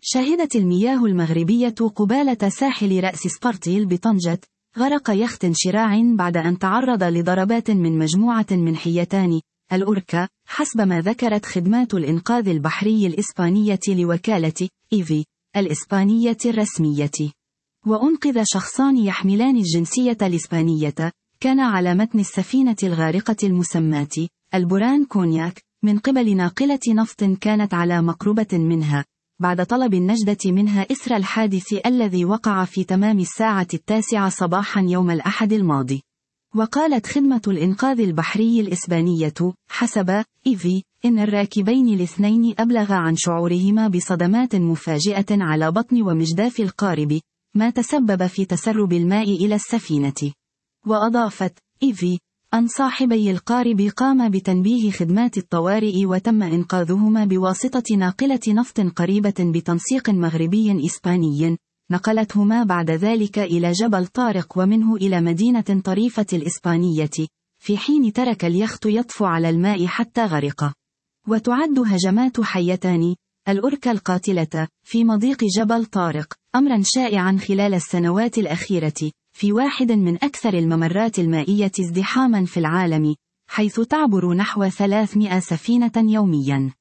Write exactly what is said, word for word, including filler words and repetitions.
شهدت المياه المغربية قبالة ساحل رأس سبارتيل بطنجة غرق يخت شراع بعد أن تعرض لضربات من مجموعة من حيتان الأوركا، حسب ما ذكرت خدمات الإنقاذ البحري الإسبانية لوكالة إيفي الإسبانية الرسمية. وأنقذ شخصان يحملان الجنسية الإسبانية كان على متن السفينة الغارقة المسماة البوران كونياك من قبل ناقلة نفط كانت على مقربة منها، بعد طلب النجدة منها إثر الحادث الذي وقع في تمام الساعة التاسعة صباحا يوم الأحد الماضي. وقالت خدمة الإنقاذ البحري الإسبانية حسب إيفي إن الراكبين الاثنين أبلغ عن شعورهما بصدمات مفاجئة على بطن ومجداف القارب، ما تسبب في تسرب الماء إلى السفينة. وأضافت إيفي أن صاحبي القارب قام بتنبيه خدمات الطوارئ وتم إنقاذهما بواسطة ناقلة نفط قريبة بتنسيق مغربي إسباني، نقلتهما بعد ذلك إلى جبل طارق ومنه إلى مدينة طريفة الإسبانية، في حين ترك اليخت يطفو على الماء حتى غرق. وتعد هجمات حيتان الأوركا القاتلة في مضيق جبل طارق أمرا شائعا خلال السنوات الأخيرة في واحد من أكثر الممرات المائية ازدحاما في العالم، حيث تعبر نحو ثلاثمائة سفينة يوميا.